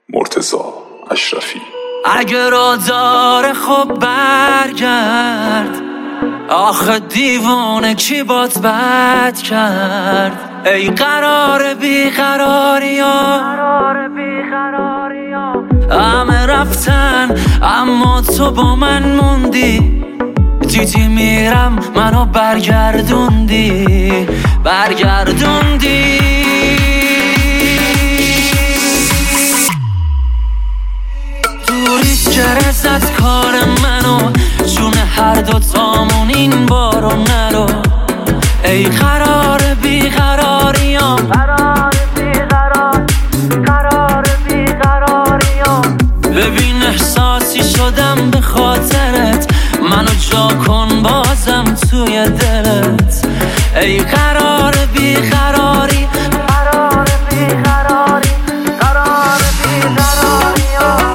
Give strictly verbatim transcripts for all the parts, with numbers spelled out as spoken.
مرتضی اشرفی. اگه را داره خب برگرد، آخه دیوانه کی بات بد کرد؟ ای قرار بیقراری ها، همه رفتن اما تو با من موندی. دیدی میرم منو برگردوندی برگردوندی دوریت گرزت کار منو، جون هر دو تامون این بارو نرو. ای قرار بیقراریام، قرار بیقرار قرار بیقراریام. ببین احساسی شدم به خاطرت، منو جا کن بازم توی دلت. ای قرار بیقراری قرار بیقراری قرار بیقراریام.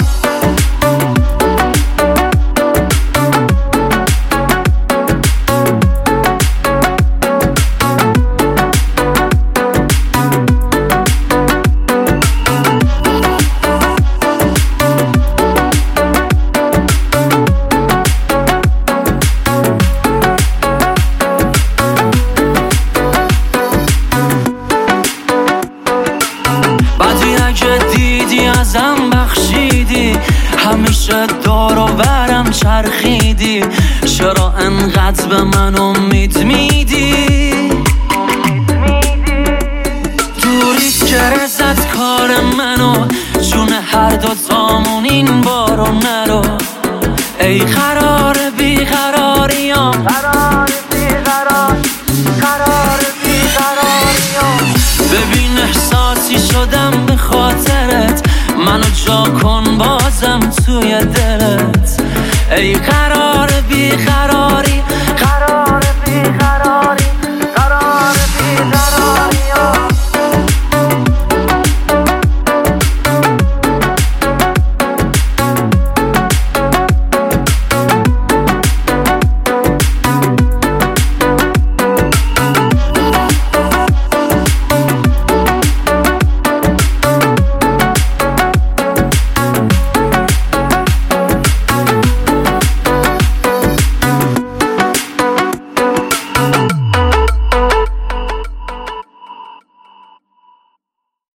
دیدی ازم بخشیدی، همیشه دور و برم چرخیدی. چرا انقدر به من امید میدی؟ دوریت گرزت کار منو، جون هر دو تامون این بارو نرو. ای قرار بیقراریام، قرار بیقرار قرار بیقراریام. ببین احساسی شدم به خاطرت، منو جا کن بازم توی دلت. ای قرار بیقرار